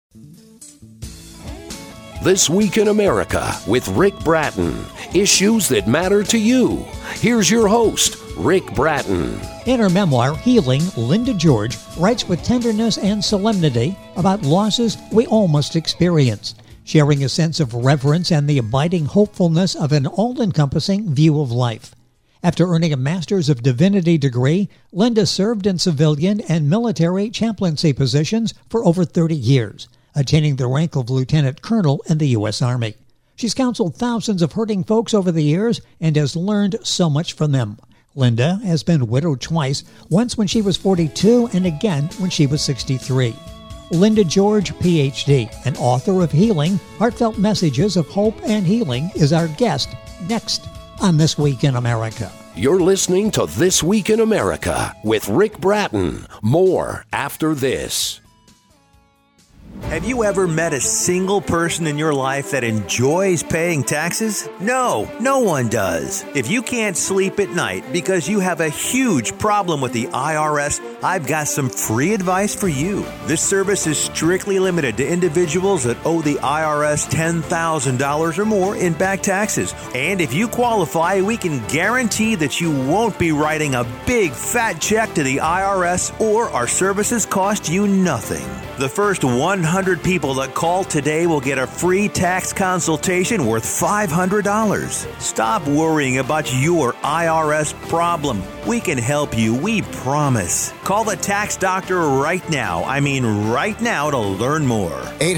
This Week in America with Rick Bratton. Issues that matter to you. Here's your host, Rick Bratton. In her memoir, Healing, Linda George writes with tenderness and solemnity about losses we all must experience, sharing a sense of reverence and the abiding hopefulness of an all-encompassing view of life. After earning a Master's of Divinity degree, Linda served in civilian and military chaplaincy positions for over 30 years, attaining the rank of Lieutenant Colonel in the U.S. Army. She's counseled thousands of hurting folks over the years and has learned so much from them. Linda has been widowed twice, once when she was 42 and again when she was 63. Linda George, Ph.D., an author of Healing, Heartfelt Messages of Hope and Healing, is our guest next on This Week in America. You're listening to This Week in America with Rick Bratton. More after this. Have you ever met a single person in your life that enjoys paying taxes? No one does. If you can't sleep at night because you have a huge problem with the IRS, I've got some free advice for you. This service is strictly limited to individuals that owe the IRS $10,000 or more in back taxes. And if you qualify, we can guarantee that you won't be writing a big fat check to the IRS, or our services cost you nothing. The first 100 people that call today will get a free tax consultation worth $500. Stop worrying about your IRS problem. We can help you, we promise. Call the tax doctor right now. I mean right now, to learn more.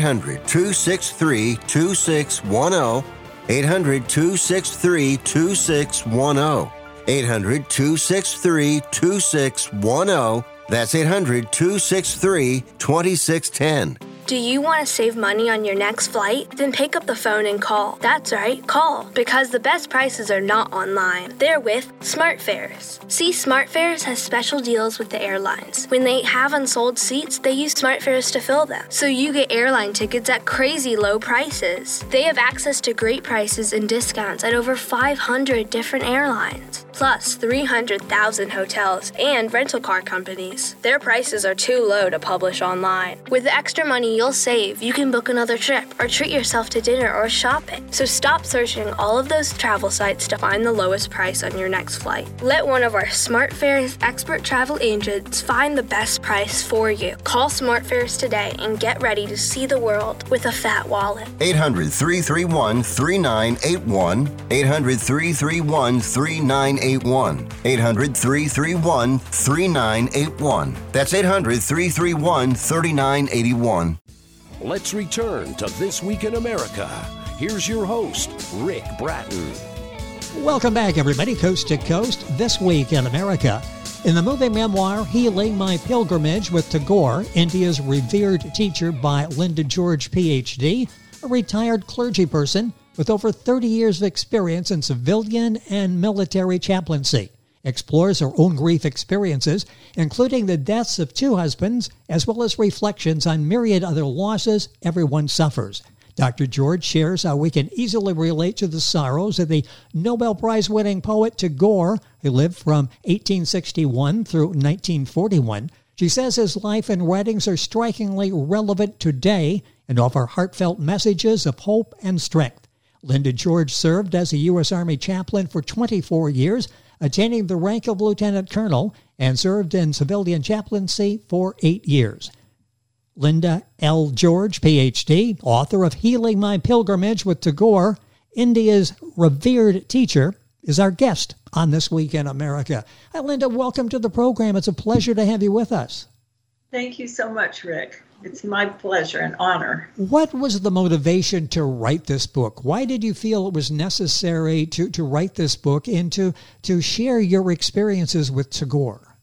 800-263-2610. 800-263-2610. 800-263-2610. That's 800-263-2610. Do you want to save money on your next flight? Then pick up the phone and call. That's right, call. Because the best prices are not online. They're with SmartFares. See, SmartFares has special deals with the airlines. When they have unsold seats, they use SmartFares to fill them. So you get airline tickets at crazy low prices. They have access to great prices and discounts at over 500 different airlines. Plus 300,000 hotels and rental car companies. Their prices are too low to publish online. With the extra money you'll save, you can book another trip or treat yourself to dinner or shopping. So stop searching all of those travel sites to find the lowest price on your next flight. Let one of our SmartFares expert travel agents find the best price for you. Call SmartFares today and get ready to see the world with a fat wallet. 800-331-3981. 800-331-3981. 800-331-3981. That's 800-331-3981. Let's return to This Week in America. Here's your host, Rick Bratton. Welcome back, everybody, coast to coast, This Week in America. In the movie memoir, Healing, My Pilgrimage with Tagore, India's revered teacher by Linda George, Ph.D., a retired clergy person with over 30 years of experience in civilian and military chaplaincy, explores her own grief experiences, including the deaths of 2 husbands, as well as reflections on myriad other losses everyone suffers. Dr. George shares how we can easily relate to the sorrows of the Nobel Prize-winning poet Tagore, who lived from 1861 through 1941. She says his life and writings are strikingly relevant today and offer heartfelt messages of hope and strength. Linda George served as a U.S. Army chaplain for 24 years, attaining the rank of Lieutenant Colonel, and served in civilian chaplaincy for 8 years. Linda L. George, Ph.D., author of Healing, My Pilgrimage with Tagore, India's revered teacher, is our guest on This Week in America. Hi, Linda. Welcome to the program. It's a pleasure to have you with us. Thank you so much, Rick. It's my pleasure and honor. What was the motivation to write this book? Why did you feel it was necessary to write this book and to share your experiences with Tagore?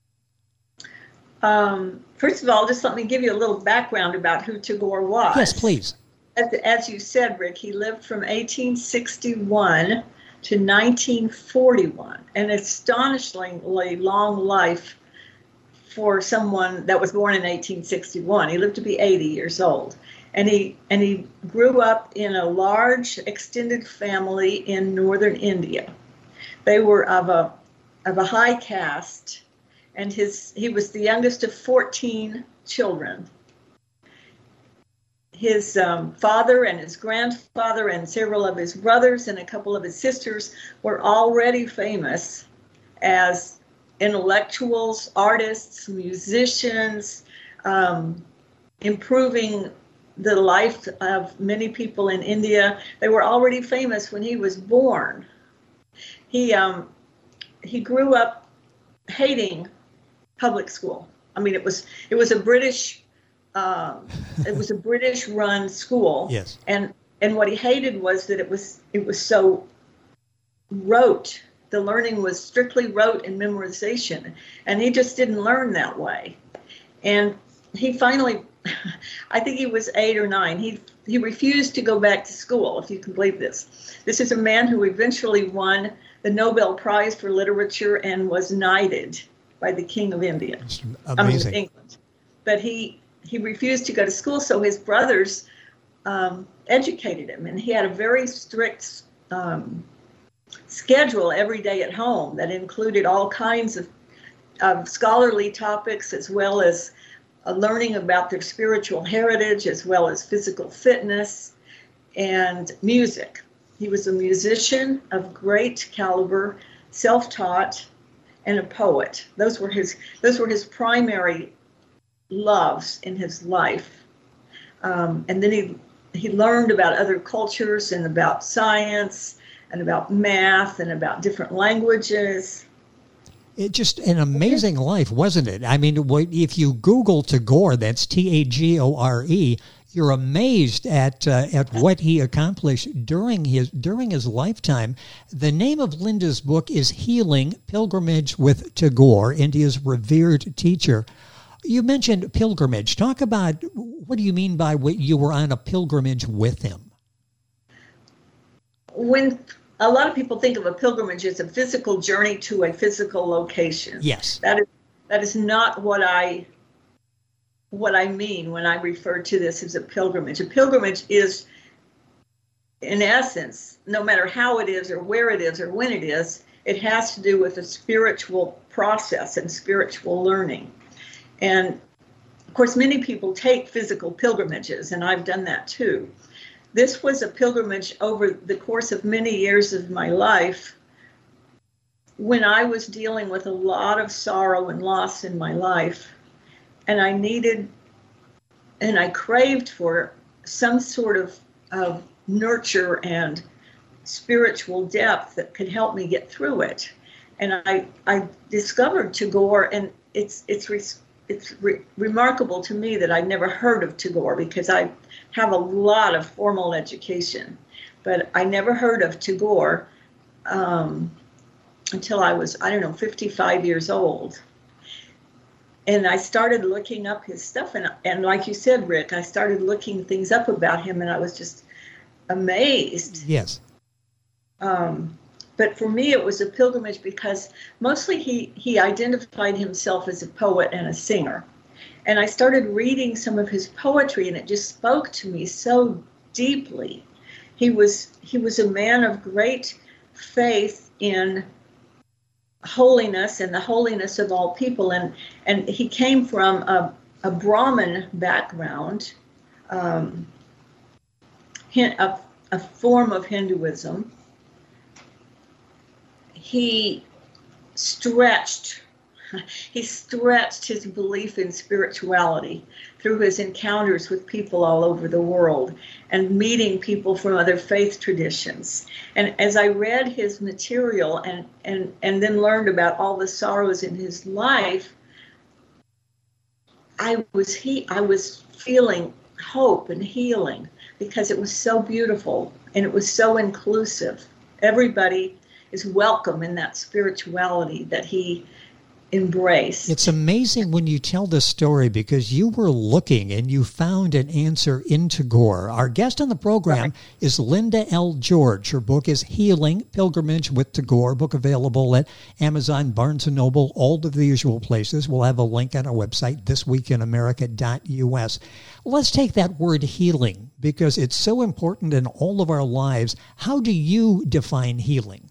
First of all, just let me give you a little background about who Tagore was. Yes, please. As you said, Rick, he lived from 1861 to 1941, an astonishingly long life for someone that was born in 1861. He lived to be 80 years old. And he grew up in a large extended family in northern India. They were of a high caste, and he was the youngest of 14 children. his father and his grandfather and several of his brothers and a couple of his sisters were already famous as intellectuals, artists, musicians, improving the life of many people in India. They were already famous when he was born. He grew up hating public school. I mean, it was a British run school. Yes. And what he hated was that it was so rote. The learning was strictly rote and memorization, and he just didn't learn that way. And he finally, I think he was 8 or 9. He refused to go back to school, if you can believe this. This is a man who eventually won the Nobel Prize for Literature and was knighted by the King of India. Amazing. England. But he refused to go to school, so his brothers educated him, and he had a very strict schedule every day at home that included all kinds of scholarly topics, as well as learning about their spiritual heritage, as well as physical fitness and music. He was a musician of great caliber, self-taught, and a poet. Those were his primary loves in his life. And then he learned about other cultures and about science and about math and about different languages. It's just an amazing life, wasn't it? I mean, if you Google Tagore, that's Tagore, you're amazed at what he accomplished during his lifetime. The name of Linda's book is Healing: Pilgrimage with Tagore, India's revered teacher. You mentioned pilgrimage. Talk about, what do you mean by what you were on a pilgrimage with him? When a lot of people think of a pilgrimage as a physical journey to a physical location. Yes. That is not what I mean when I refer to this as a pilgrimage. A pilgrimage is, in essence, no matter how it is or where it is or when it is, it has to do with a spiritual process and spiritual learning. And of course, many people take physical pilgrimages, and I've done that too. This was a pilgrimage over the course of many years of my life, when I was dealing with a lot of sorrow and loss in my life, and I needed and I craved for some sort of nurture and spiritual depth that could help me get through it. And I discovered Tagore, and it's remarkable to me that I'd never heard of Tagore, because I have a lot of formal education, but I never heard of Tagore until I was, 55 years old. And I started looking up his stuff, and like you said, Rick, I started looking things up about him, and I was just amazed. Yes. But for me, it was a pilgrimage because mostly he identified himself as a poet and a singer. And I started reading some of his poetry, and it just spoke to me so deeply. He was a man of great faith in holiness and the holiness of all people. And he came from a Brahmin background, a form of Hinduism. He stretched his belief in spirituality through his encounters with people all over the world and meeting people from other faith traditions. And as I read his material and then learned about all the sorrows in his life, I was feeling hope and healing, because it was so beautiful and it was so inclusive. Everybody is welcome in that spirituality that he embraced. It's amazing when you tell this story, because you were looking and you found an answer in Tagore. Our guest on the program is Linda L. George. Her book is Healing: Pilgrimage with Tagore, book available at Amazon, Barnes & Noble, all of the usual places. We'll have a link on our website, thisweekinamerica.us. Let's take that word healing, because it's so important in all of our lives. How do you define healing?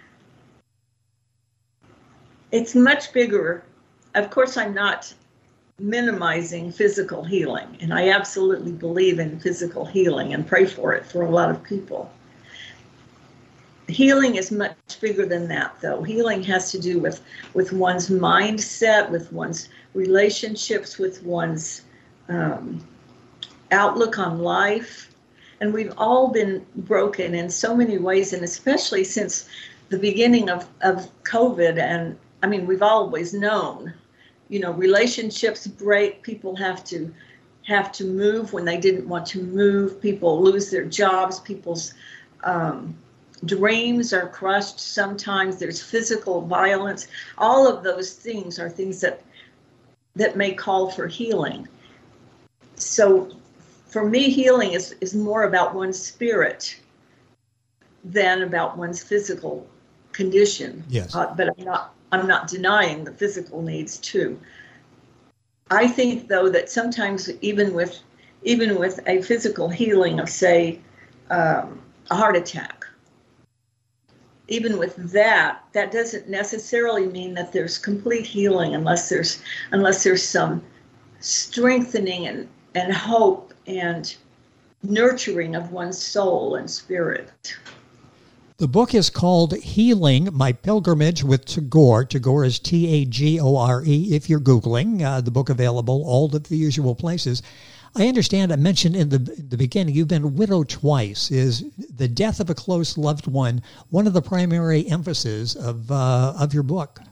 It's much bigger. Of course, I'm not minimizing physical healing. And I absolutely believe in physical healing and pray for it for a lot of people. Healing is much bigger than that, though. Healing has to do with one's mindset, with one's relationships, with one's outlook on life. And we've all been broken in so many ways, and especially since the beginning of COVID. And I mean, we've always known, relationships break, people have to move when they didn't want to move, people lose their jobs, people's dreams are crushed. Sometimes there's physical violence. All of those things are things that may call for healing. So for me, healing is more about one's spirit than about one's physical condition. Yes. But I'm not denying the physical needs too. I think, though, that sometimes even with a physical healing of, say, a heart attack, even with that doesn't necessarily mean that there's complete healing unless there's some strengthening and hope and nurturing of one's soul and spirit. The book is called Healing, My Pilgrimage with Tagore. Tagore is Tagore if you're Googling. The book available, all of the usual places. I understand I mentioned in the beginning you've been widowed twice. Is the death of a close loved one of the primary emphases of your book?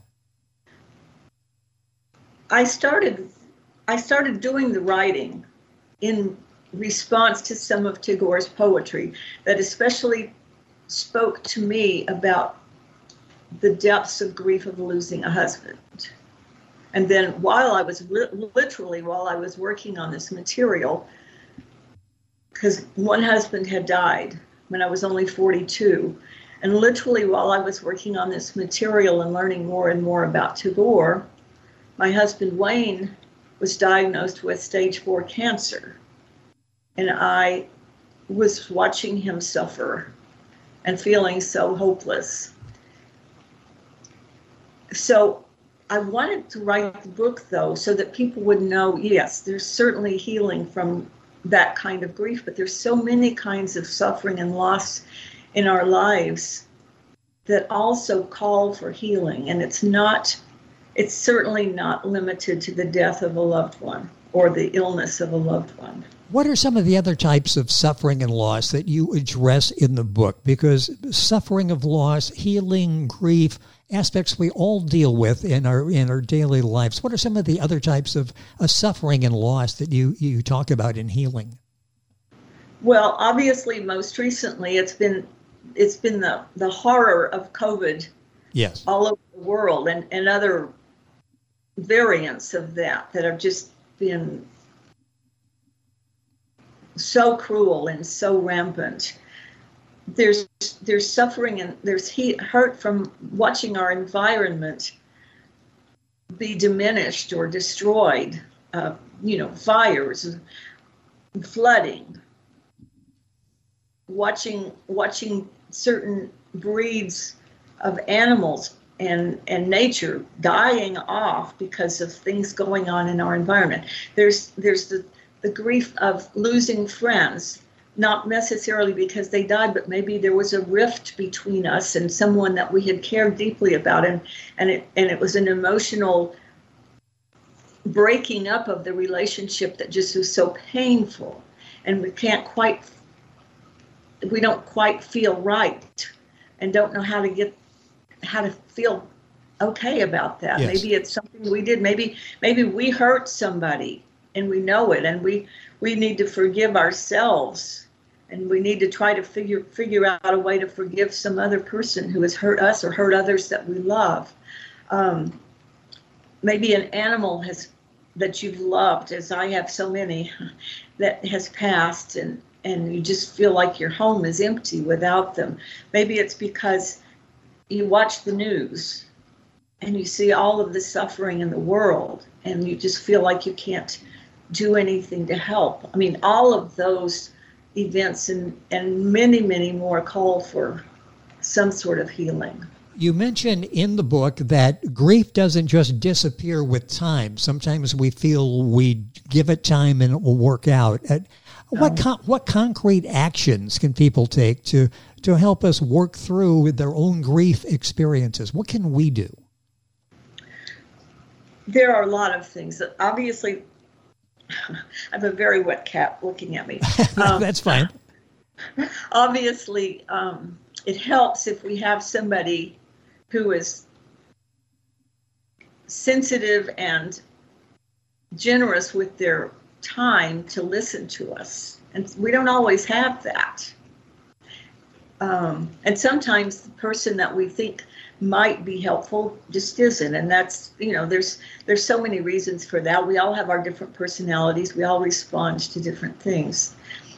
I started doing the writing in response to some of Tagore's poetry that especially spoke to me about the depths of grief of losing a husband. And then while I was working on this material, because one husband had died when I was only 42, and literally while I was working on this material and learning more and more about Tagore, my husband Wayne was diagnosed with stage 4 cancer. And I was watching him suffer and feeling so hopeless. So I wanted to write the book, though, so that people would know, yes, there's certainly healing from that kind of grief, but there's so many kinds of suffering and loss in our lives that also call for healing. And it's certainly not limited to the death of a loved one or the illness of a loved one. What are some of the other types of suffering and loss that you address in the book? Because suffering of loss, healing, grief, aspects we all deal with in our daily lives. What are some of the other types of suffering and loss that you talk about in healing? Well, obviously, most recently, it's been the horror of COVID. Yes. All over the world, and other variants of that have just been so cruel and so rampant. There's suffering and there's hurt from watching our environment be diminished or destroyed. Fires, flooding, watching certain breeds of animals and nature dying off because of things going on in our environment. There's the grief of losing friends, not necessarily because they died, but maybe there was a rift between us and someone that we had cared deeply about, and it was an emotional breaking up of the relationship that just was so painful, and we don't quite feel right and don't know how to feel okay about that. Yes. Maybe it's something we did. Maybe we hurt somebody and we know it, and we need to forgive ourselves, and we need to try to figure out a way to forgive some other person who has hurt us or hurt others that we love. Maybe an animal that you've loved, as I have so many, that has passed, and you just feel like your home is empty without them. Maybe it's because you watch the news and you see all of the suffering in the world, and you just feel like you can't do anything to help. I mean, all of those events and many, many more call for some sort of healing. You mentioned in the book that grief doesn't just disappear with time. Sometimes we feel we give it time and it will work out. What concrete actions can people take to help us work through their own grief experiences? What can we do? There are a lot of things. Obviously, I have a very wet cat looking at me. That's fine. Obviously, it helps if we have somebody who is sensitive and generous with their time to listen to us. And we don't always have that. And sometimes the person that we think might be helpful just isn't. And that's, there's so many reasons for that. We all have our different personalities. We all respond to different things.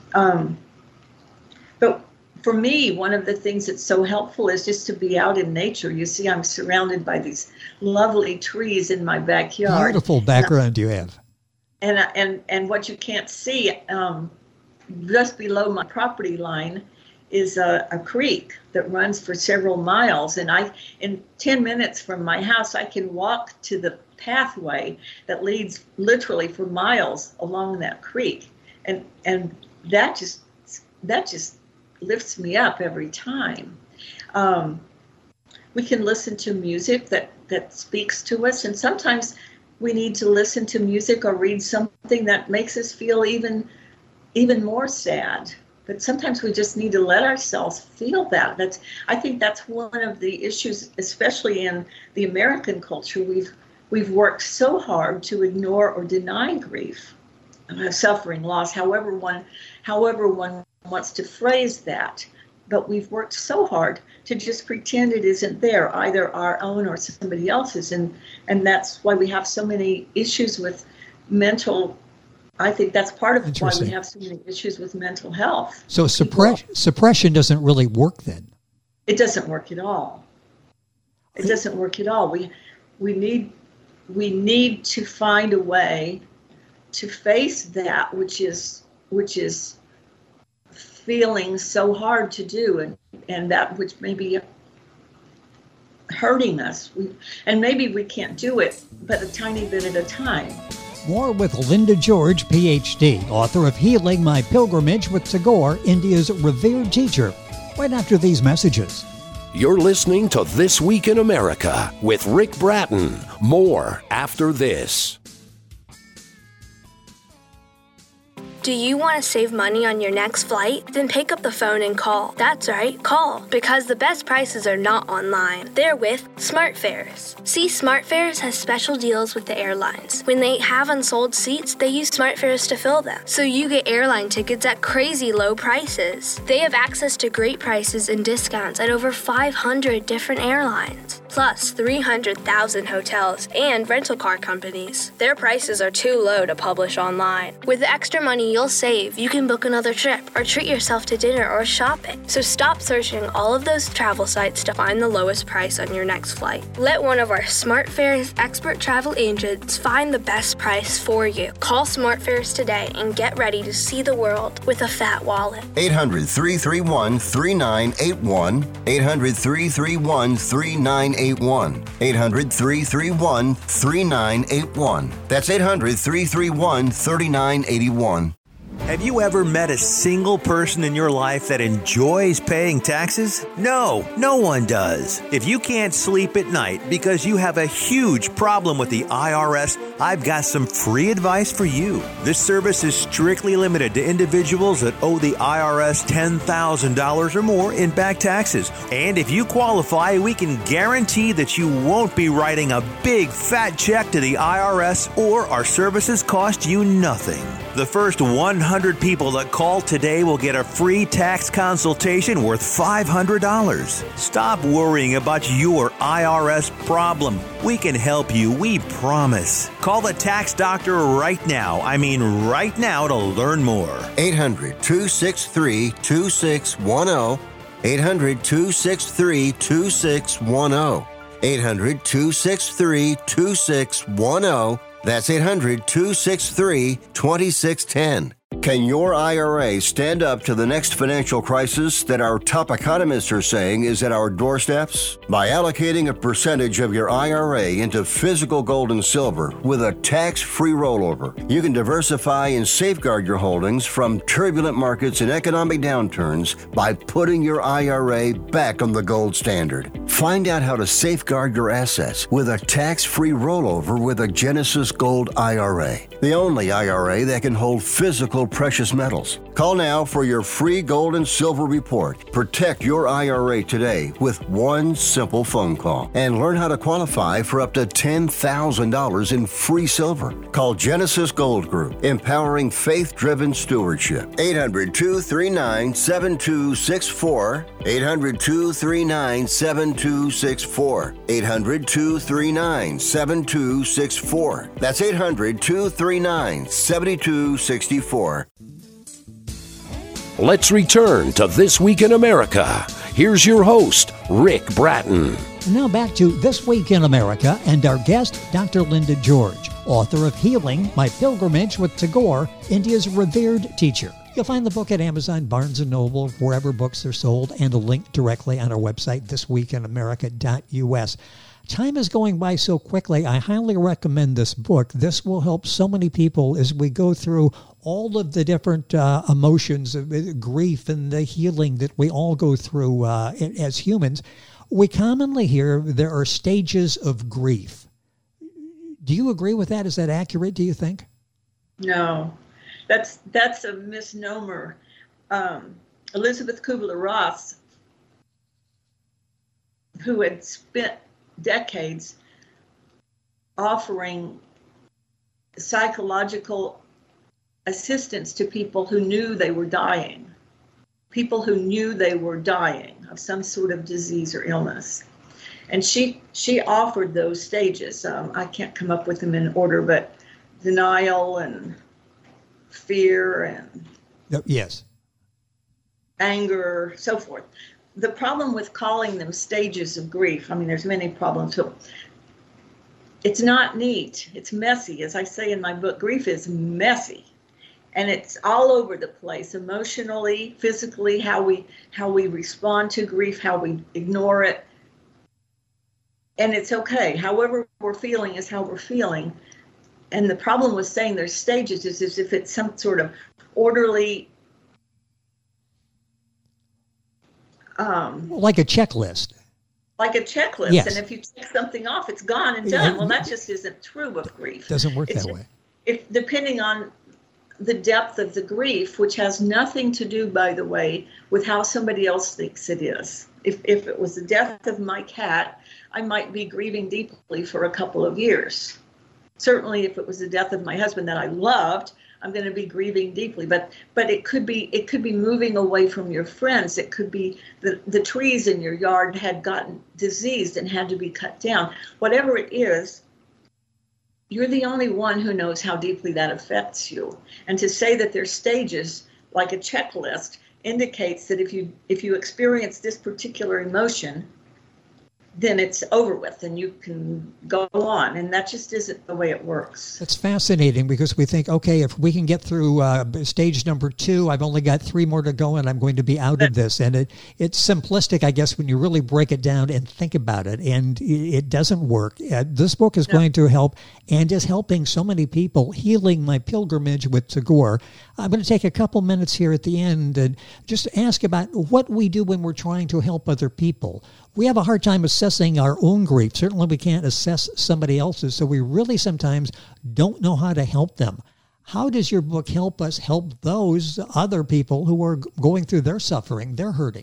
But for me, one of the things that's so helpful is just to be out in nature. You see, I'm surrounded by these lovely trees in my backyard. Beautiful background you have. And what you can't see, just below my property line is a creek that runs for several miles. And in 10 minutes from my house, I can walk to the pathway that leads literally for miles along that creek. And that just lifts me up every time. We can listen to music that speaks to us, and sometimes we need to listen to music or read something that makes us feel even more sad. But sometimes we just need to let ourselves feel that. I think that's one of the issues, especially in the American culture. We've worked so hard to ignore or deny grief, suffering, loss, however one wants to phrase that. But we've worked so hard to just pretend it isn't there, either our own or somebody else's. And that's why we have so many issues with mental. I think that's part of why we have so many issues with mental health. So suppression doesn't really work then? It doesn't work at all. It doesn't work at all. We need to find a way to face that which is feeling so hard to do, and that which may be hurting us. And maybe we can't do it, but a tiny bit at a time. More with Linda George, Ph.D., author of Healing My Pilgrimage with Tagore, India's revered teacher, right after these messages. You're listening to This Week in America with Rick Bratton. More after this. Do you want to save money on your next flight? Then pick up the phone and call. That's right, call. Because the best prices are not online. They're with SmartFares. See, SmartFares has special deals with the airlines. When they have unsold seats, they use SmartFares to fill them. So you get airline tickets at crazy low prices. They have access to great prices and discounts at over 500 different airlines. Plus 300,000 hotels and rental car companies. Their prices are too low to publish online. With the extra money you'll save, you can book another trip or treat yourself to dinner or shopping. So stop searching all of those travel sites to find the lowest price on your next flight. Let one of our SmartFares expert travel agents find the best price for you. Call SmartFares today and get ready to see the world with a fat wallet. 800-331-3981. 800-331-3981. 800-331-3981. That's 800-331-3981. Have you ever met a single person in your life that enjoys paying taxes? No, no one does. If you can't sleep at night because you have a huge problem with the IRS, I've got some free advice for you. This service is strictly limited to individuals that owe the IRS $10,000 or more in back taxes. And if you qualify, we can guarantee that you won't be writing a big fat check to the IRS, or our services cost you nothing. The first 100 people that call today will get a free tax consultation worth $500. Stop worrying about your IRS problem. We can help you, we promise. Call the tax doctor right now. I mean right now, to learn more. 800-263-2610. 800-263-2610. 800-263-2610. That's 800-263-2610. Can your IRA stand up to the next financial crisis that our top economists are saying is at our doorsteps? By allocating a percentage of your IRA into physical gold and silver with a tax-free rollover, you can diversify and safeguard your holdings from turbulent markets and economic downturns by putting your IRA back on the gold standard. Find out how to safeguard your assets with a tax-free rollover with a Genesis Gold IRA, the only IRA that can hold physical precious metals. Call now for your free gold and silver report. Protect your IRA today with one simple phone call and learn how to qualify for up to $10,000 in free silver. Call Genesis Gold Group, empowering faith-driven stewardship. 800-239-7264. 800-239-7264. 800-239-7264. That's 800-239-7264. Let's return to This Week in America. Here's your host, Rick Bratton. Now back to This Week in America and our guest, Dr. Linda George, author of Healing My Pilgrimage with Tagore, India's revered teacher. You'll find the book at Amazon, Barnes & Noble, wherever books are sold, and a link directly on our website, thisweekinamerica.us. Time is going by so quickly. I highly recommend this book. This will help so many people as we go through all of the different emotions of grief and the healing that we all go through as humans. We commonly hear there are stages of grief. Do you agree with that? Is that accurate, do you think? No, that's a misnomer. Elizabeth Kubler-Ross, who had spent decades offering psychological assistance to people who knew they were dying of some sort of disease or illness. And she offered those stages. I can't come up with them in order, but denial and fear and yes, anger, so forth. The problem with calling them stages of grief, I mean, there's many problems. So it's not neat. It's messy. As I say in my book, grief is messy. And it's all over the place, emotionally, physically, how we respond to grief, how we ignore it. And it's okay. However we're feeling is how we're feeling. And the problem with saying there's stages is as if it's some sort of orderly... like a checklist. Like a checklist. Yes. And if you check something off, it's gone and done. Well, that just isn't true of grief. Doesn't work that way. Depending on the depth of the grief, which has nothing to do, by the way, with how somebody else thinks it is. If it was the death of my cat, I might be grieving deeply for a couple of years. Certainly, if it was the death of my husband that I loved, I'm going to be grieving deeply. But it could be moving away from your friends. It could be the trees in your yard had gotten diseased and had to be cut down. Whatever it is, you're the only one who knows how deeply that affects you. And to say that there's stages like a checklist indicates that if you experience this particular emotion, then it's over with and you can go on. And that just isn't the way it works. It's fascinating because we think, okay, if we can get through stage number 2, I've only got 3 more to go and I'm going to be out of this. And it's simplistic, I guess, when you really break it down and think about it. And it doesn't work. This book is going to help and is helping so many people. Healing My Pilgrimage with Tagore. I'm going to take a couple minutes here at the end and just ask about what we do when we're trying to help other people. We have a hard time assessing our own grief. Certainly we can't assess somebody else's, so we really sometimes don't know how to help them. How does your book help us help those other people who are going through their suffering, they're hurting?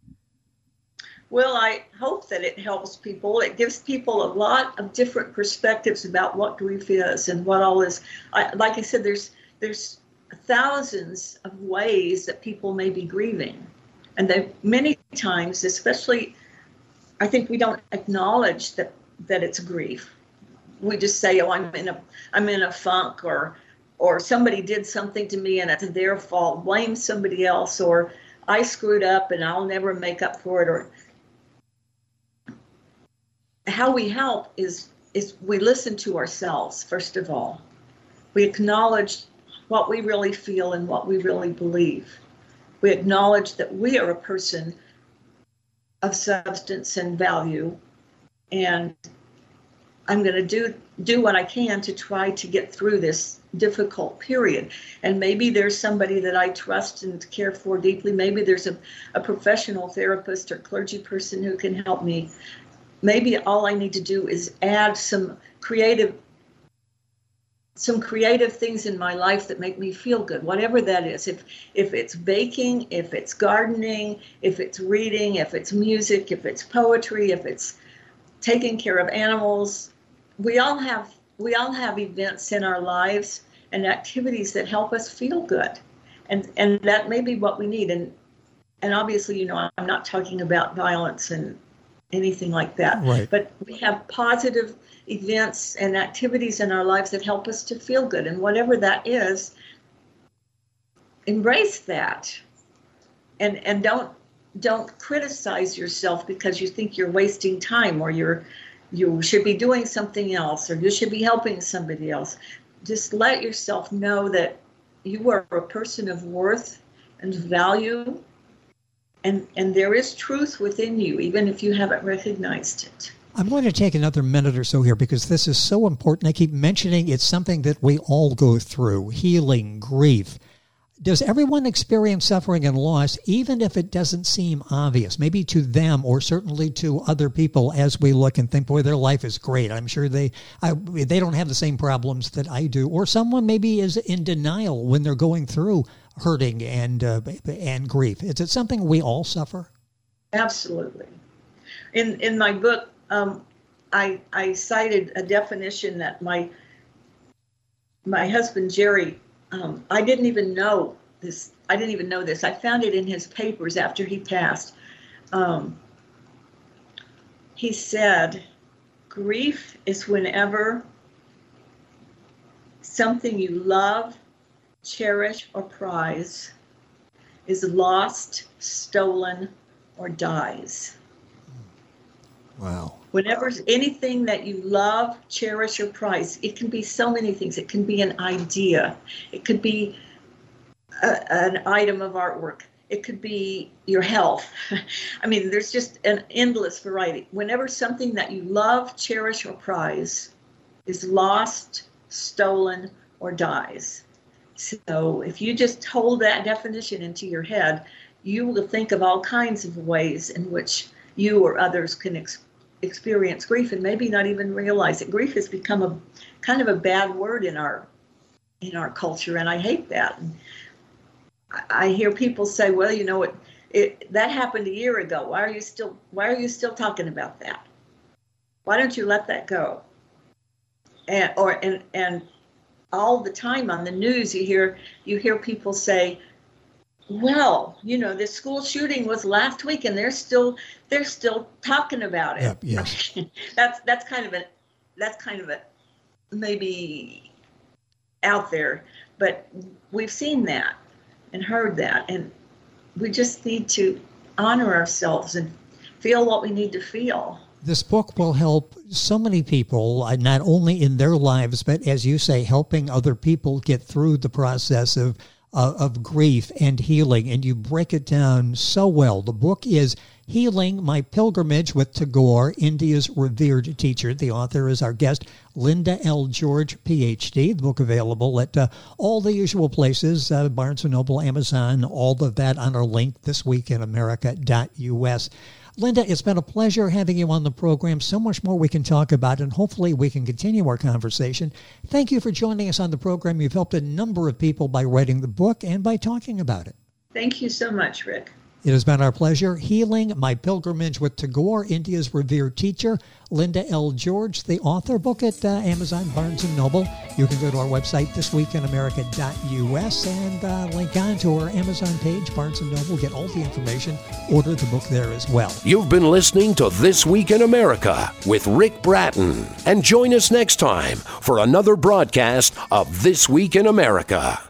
Well, I hope that it helps people. It gives people a lot of different perspectives about what grief is and what all is. Like I said, there's thousands of ways that people may be grieving. And many times, especially, I think we don't acknowledge that it's grief. We just say, "Oh, I'm in a funk," or somebody did something to me and it's their fault. Blame somebody else, or I screwed up and I'll never make up for it. Or how we help is we listen to ourselves first of all. We acknowledge what we really feel and what we really believe. We acknowledge that we are a person of substance and value, and I'm going to do what I can to try to get through this difficult period. And maybe there's somebody that I trust and care for deeply. Maybe there's a professional therapist or clergy person who can help me. Maybe all I need to do is add some creative things in my life that make me feel good, whatever that is. If it's baking, if it's gardening, if it's reading, if it's music, if it's poetry, if it's taking care of animals. We all have events in our lives and activities that help us feel good. And that may be what we need. And obviously, I'm not talking about violence and anything like that. Right. But we have positive events and activities in our lives that help us to feel good. And whatever that is, embrace that. And don't criticize yourself because you think you're wasting time, or you should be doing something else, or you should be helping somebody else. Just let yourself know that you are a person of worth and value, and there is truth within you, even if you haven't recognized it. I'm going to take another minute or so here because this is so important. I keep mentioning it's something that we all go through: healing, grief. Does everyone experience suffering and loss, even if it doesn't seem obvious, maybe to them or certainly to other people as we look and think, boy, their life is great. I'm sure they don't have the same problems that I do. Or someone maybe is in denial when they're going through hurting and grief. Is it something we all suffer? Absolutely. In my book, I cited a definition that my husband, Jerry, I didn't even know this. I found it in his papers after he passed. He said, grief is whenever something you love, cherish, or prize is lost, stolen, or dies. Wow. Whenever anything that you love, cherish, or prize, it can be so many things. It can be an idea. It could be an item of artwork. It could be your health. I mean, there's just an endless variety. Whenever something that you love, cherish, or prize is lost, stolen, or dies. So if you just hold that definition into your head, you will think of all kinds of ways in which you or others can experience grief and maybe not even realize it. Grief has become a kind of a bad word in our culture, and I hate that. And I hear people say, "Well, that happened a year ago. Why are you still talking about that? Why don't you let that go?" And all the time on the news, you hear people say, "Well, this school shooting was last week, and they're still talking about it." Yep, yes. That's kind of a maybe out there, but we've seen that and heard that, and we just need to honor ourselves and feel what we need to feel. This book will help so many people, not only in their lives, but as you say, helping other people get through the process of grief and healing, and you break it down so well. The book is Healing: My Pilgrimage with Tagore, India's Revered Teacher. The author is our guest, Linda L. George, Ph.D. The book available at all the usual places, Barnes & Noble, Amazon, all of that on our link, thisweekinamerica.us. Linda, it's been a pleasure having you on the program. So much more we can talk about, and hopefully we can continue our conversation. Thank you for joining us on the program. You've helped a number of people by writing the book and by talking about it. Thank you so much, Rick. It has been our pleasure. Healing: My Pilgrimage with Tagore, India's Revered Teacher. Linda L. George, the author. Book at Amazon, Barnes & Noble. You can go to our website, thisweekinamerica.us, and link on to our Amazon page, Barnes & Noble. Get all the information. Order the book there as well. You've been listening to This Week in America with Rick Bratton. And join us next time for another broadcast of This Week in America.